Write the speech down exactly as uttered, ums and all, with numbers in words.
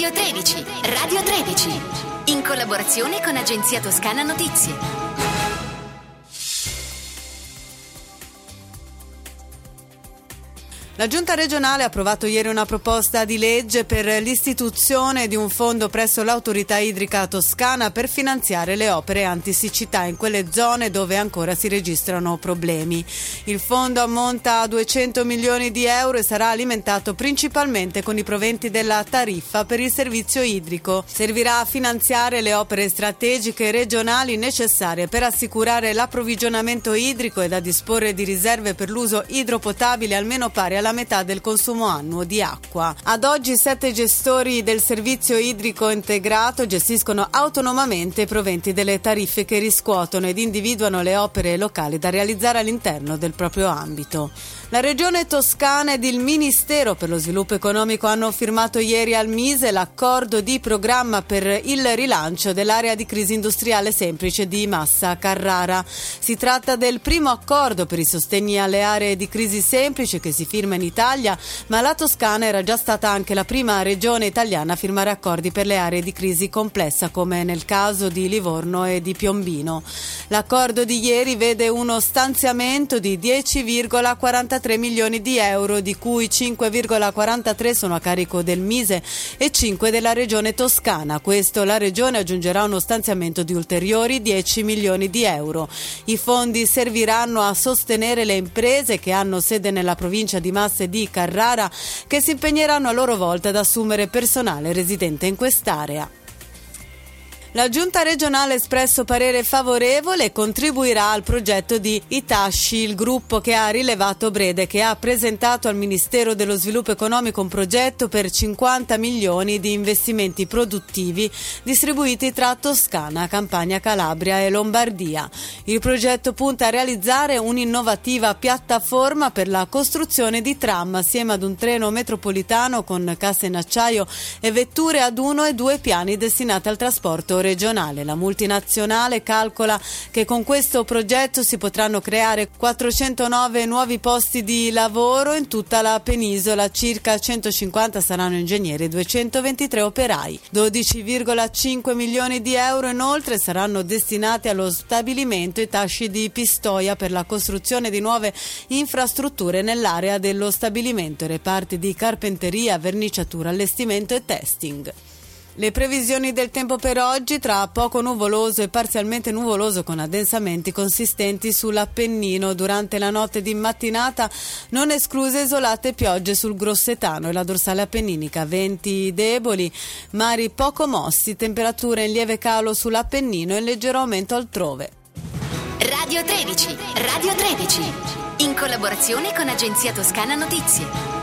Radio tredici, Radio tredici, in collaborazione con Agenzia Toscana Notizie. La Giunta regionale ha approvato ieri una proposta di legge per l'istituzione di un fondo presso l'autorità idrica toscana per finanziare le opere antisiccità in quelle zone dove ancora si registrano problemi. Il fondo ammonta a duecento milioni di euro e sarà alimentato principalmente con i proventi della tariffa per il servizio idrico. Servirà a finanziare le opere strategiche regionali necessarie per assicurare l'approvvigionamento idrico ed a disporre di riserve per l'uso idropotabile almeno pari alla metà del consumo annuo di acqua. Ad oggi sette gestori del servizio idrico integrato gestiscono autonomamente i proventi delle tariffe che riscuotono ed individuano le opere locali da realizzare all'interno del proprio ambito. La Regione Toscana ed il Ministero per lo Sviluppo Economico hanno firmato ieri al Mise l'accordo di programma per il rilancio dell'area di crisi industriale semplice di Massa Carrara. Si tratta del primo accordo per i sostegni alle aree di crisi semplice che si firma in Italia, ma la Toscana era già stata anche la prima regione italiana a firmare accordi per le aree di crisi complessa, come nel caso di Livorno e di Piombino. L'accordo di ieri vede uno stanziamento di dieci virgola quarantatré milioni di euro, di cui cinque virgola quarantatré sono a carico del Mise e cinque della Regione Toscana. A questo la Regione aggiungerà uno stanziamento di ulteriori dieci milioni di euro. I fondi serviranno a sostenere le imprese che hanno sede nella provincia di Massa e di Carrara, che si impegneranno a loro volta ad assumere personale residente in quest'area. La Giunta regionale ha espresso parere favorevole e contribuirà al progetto di Hitachi, il gruppo che ha rilevato Brede, che ha presentato al Ministero dello Sviluppo Economico un progetto per cinquanta milioni di investimenti produttivi distribuiti tra Toscana, Campania, Calabria e Lombardia. Il progetto punta a realizzare un'innovativa piattaforma per la costruzione di tram assieme ad un treno metropolitano con casse in acciaio e vetture ad uno e due piani destinate al trasporto regionale. La multinazionale calcola che con questo progetto si potranno creare quattrocentonove nuovi posti di lavoro in tutta la penisola, circa centocinquanta saranno ingegneri e duecentoventitré operai. dodici virgola cinque milioni di euro inoltre saranno destinati allo stabilimento Hitachi di Pistoia per la costruzione di nuove infrastrutture nell'area dello stabilimento, reparti di carpenteria, verniciatura, allestimento e testing. Le previsioni del tempo per oggi: tra poco nuvoloso e parzialmente nuvoloso con addensamenti consistenti sull'Appennino. Durante la notte di mattinata non escluse isolate piogge sul Grossetano e la dorsale appenninica, venti deboli, mari poco mossi, temperature in lieve calo sull'Appennino e in leggero aumento altrove. Radio tredici, Radio tredici, in collaborazione con Agenzia Toscana Notizie.